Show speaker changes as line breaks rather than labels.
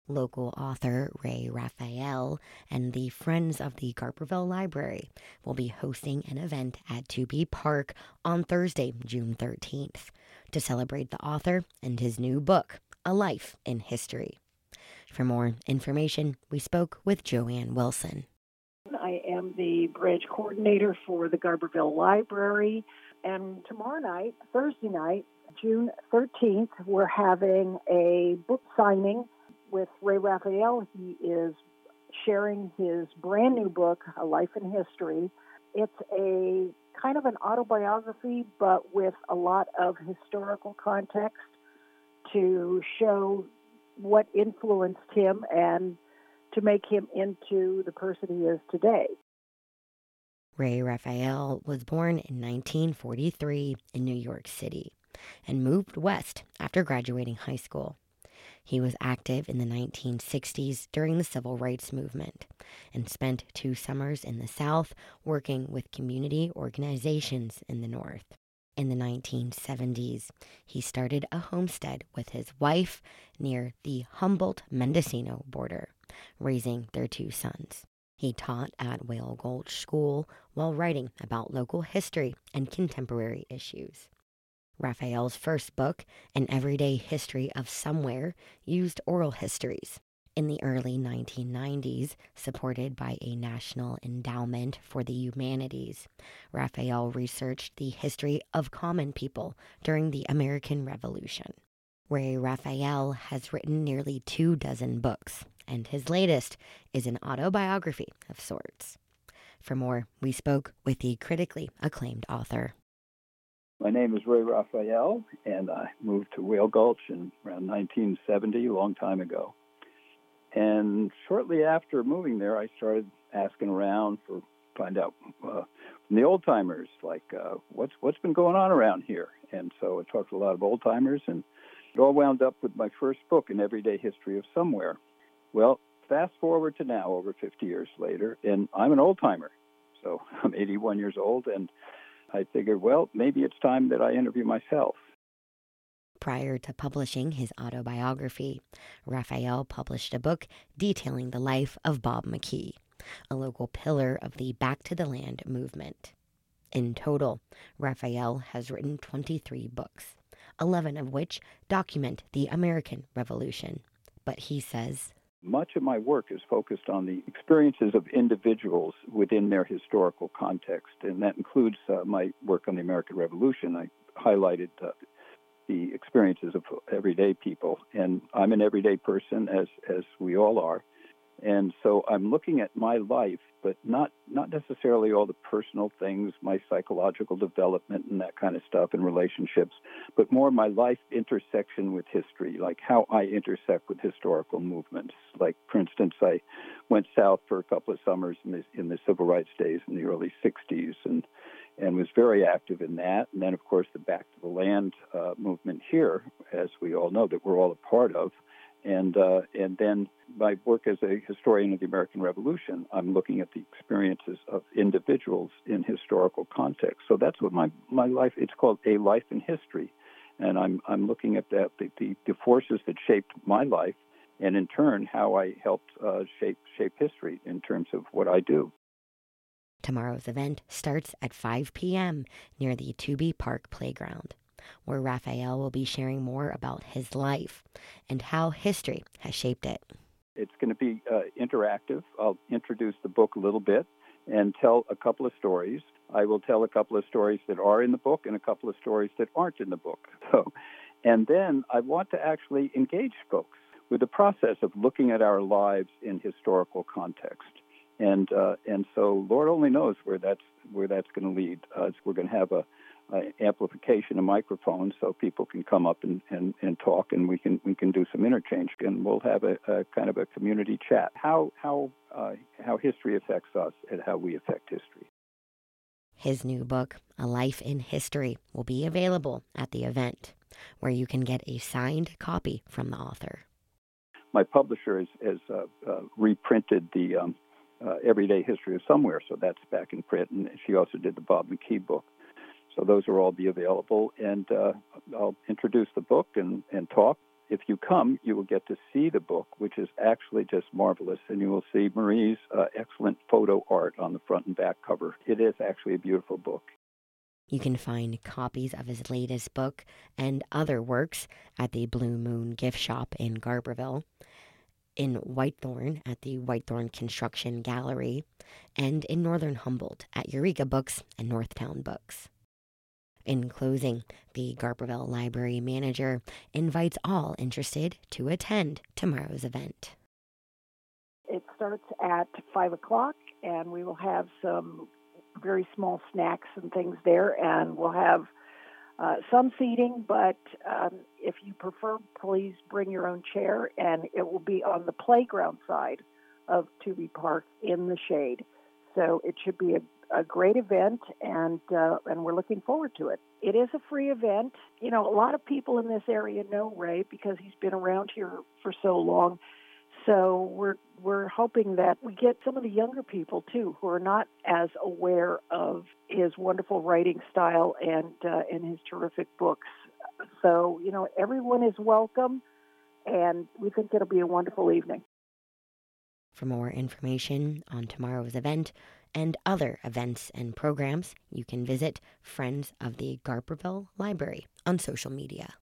Local author Ray Raphael and the Friends of the Garberville Library will be hosting an event at 2B Park on Thursday, June 13th, to celebrate the author and his new book, A Life in History. For more information, we spoke with Joanne Wilson.
I am the branch coordinator for the Garberville Library, and tomorrow night, Thursday night, June 13th, we're having a book signing with Ray Raphael. He is sharing his brand new book, A Life in History. It's a kind of an autobiography, but with a lot of historical context to show what influenced him and to make him into the person he is today.
Ray Raphael was born in 1943 in New York City and moved west after graduating high school. He was active in the 1960s during the Civil Rights Movement and spent 2 summers in the South working with community organizations in the North. In the 1970s, he started a homestead with his wife near the Humboldt-Mendocino border, raising their 2 sons. He taught at Whale Gulch School while writing about local history and contemporary issues. Raphael's first book, An Everyday History of Somewhere, used oral histories. In the early 1990s, supported by a National Endowment for the Humanities, Raphael researched the history of common people during the American Revolution. Ray Raphael has written nearly 24 books, and his latest is an autobiography of sorts. For more, we spoke with the critically acclaimed author.
My name is Ray Raphael, and I moved to Whale Gulch in around 1970, a long time ago. And shortly after moving there, I started asking around for find out from the old timers, like what's been going on around here. And so I talked to a lot of old timers, and it all wound up with my first book, An Everyday History of Somewhere. Well, fast forward to now, over 50 years later, and I'm an old timer. So I'm 81 years old, and I figured, well, maybe it's time that I interview myself.
Prior to publishing his autobiography, Raphael published a book detailing the life of Bob McKee, a local pillar of the Back to the Land movement. In total, Raphael has written 23 books, 11 of which document the American Revolution. But he says,
much of my work is focused on the experiences of individuals within their historical context, and that includes my work on the American Revolution. I highlighted the experiences of everyday people, and I'm an everyday person, as we all are. And so I'm looking at my life, but not necessarily all the personal things, my psychological development and that kind of stuff and relationships, but more my life intersection with history, like how I intersect with historical movements. Like, for instance, I went south for a couple of summers in the civil rights days in the early 60s and was very active in that. And then, of course, the Back to the Land movement here, as we all know, that we're all a part of. And then my work as a historian of the American Revolution, I'm looking at the experiences of individuals in historical context. So that's what my life, it's called A Life in History. And I'm looking at that, the forces that shaped my life, and in turn, how I helped shape history in terms of what I do.
Tomorrow's event starts at 5 p.m. near the 2B Park Playground, where Raphael will be sharing more about his life and how history has shaped it.
It's going to be interactive. I'll introduce the book a little bit and tell a couple of stories. I will tell a couple of stories that are in the book and a couple of stories that aren't in the book. And then I want to actually engage folks with the process of looking at our lives in historical context. And so Lord only knows where that's going to lead. We're going to have a amplification of microphones so people can come up and talk, and we can do some interchange, and we'll have a kind of a community chat. How history affects us and how we affect history.
His new book, A Life in History, will be available at the event, where you can get a signed copy from the author.
My publisher has reprinted the Everyday History of Somewhere, so that's back in print, and she also did the Bob McKee book. So those will all be available, and I'll introduce the book and talk, if you come, you will get to see the book, which is actually just marvelous, and you will see Marie's excellent photo art on the front and back cover. It is actually a beautiful book.
You can find copies of his latest book and other works at the Blue Moon Gift Shop in Garberville, in Whitethorn at the Whitethorn Construction Gallery, and in Northern Humboldt at Eureka Books and Northtown Books. In closing, the Garberville Library manager invites all interested to attend tomorrow's event.
It starts at 5 o'clock, and we will have some very small snacks and things there, and we'll have some seating, but if you prefer, please bring your own chair, and it will be on the playground side of Tooby Park in the shade. So it should be a great event, and we're looking forward to it. It is a free event. You know, a lot of people in this area know Ray because he's been around here for so long. So we're hoping that we get some of the younger people, too, who are not as aware of his wonderful writing style and his terrific books. So, you know, everyone is welcome, and we think it'll be a wonderful evening.
For more information on tomorrow's event and other events and programs, you can visit Friends of the Garberville Library on social media.